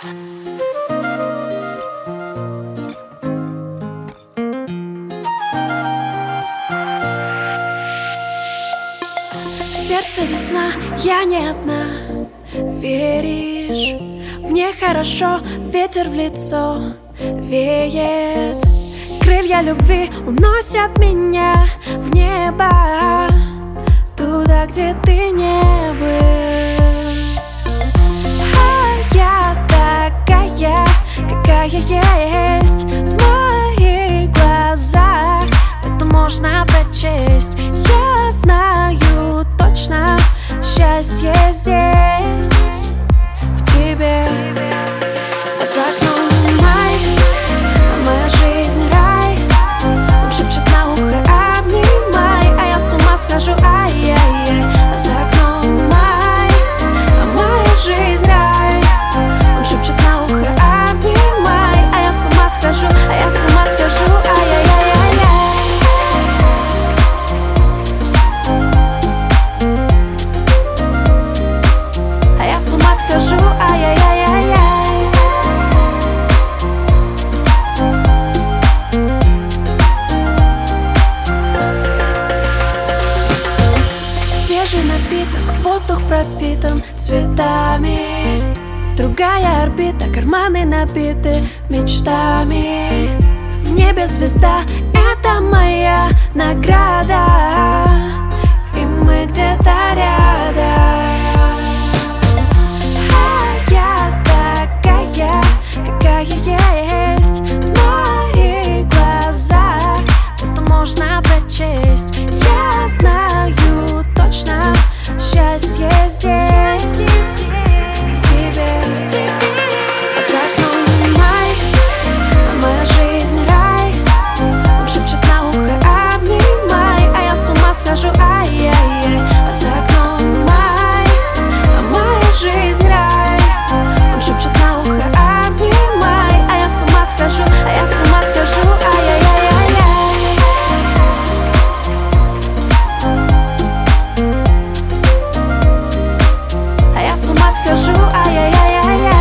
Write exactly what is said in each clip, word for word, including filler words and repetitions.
В сердце весна, я не одна. Веришь, мне хорошо, ветер в лицо веет. Крылья любви уносят меня в небо, туда, где ты не был. А я такая, какая есть в моих глазах, это можно прочесть. Я знаю точно, счастье здесь, в тебе. А за окном май, а моя жизнь рай. Он шепчет на ухо: обнимай, а я с ума схожу, ай-яй-яй. А за окном май, а моя жизнь рай. Он шепчет на ухо: обнимай, а я с ума схожу, а я с ума схожу, ай-яй-яй-яй. А я с ума схожу, ай-яй-яй-яй. Свежий напиток, воздух пропитан цветами. Другая орбита, карманы набиты мечтами. В небе звезда, это моя награда, и мы где-то рядом. А я такая, какая есть в моих глазах, это можно прочесть. Я знаю точно, счастье здесь, в тебе. А за окном май, а моя жизнь рай. Он шепчет на ухо: обнимай, а я с ума схожу, ай-яй-яй. А за окном май, а моя жизнь рай. Он шепчет на ухо: обнимай, а я с ума схожу, а я с ума схожу, ай-яй-яй-яй. А я с ума схожу, ай-яй-яй-яй.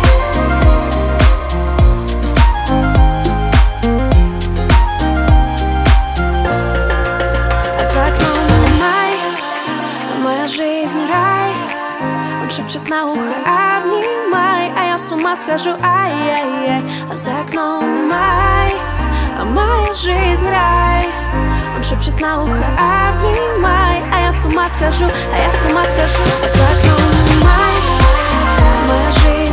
А за окном май, а моя жизнь рай. Он шепчет на ухо: обнимай, а я с ума схожу, ай-яй-яй. А за окном май, а моя жизнь рай. Он шепчет на ухо: обнимай, а я с ума схожу, а я с ума схожу. А за окном май, а моя жизнь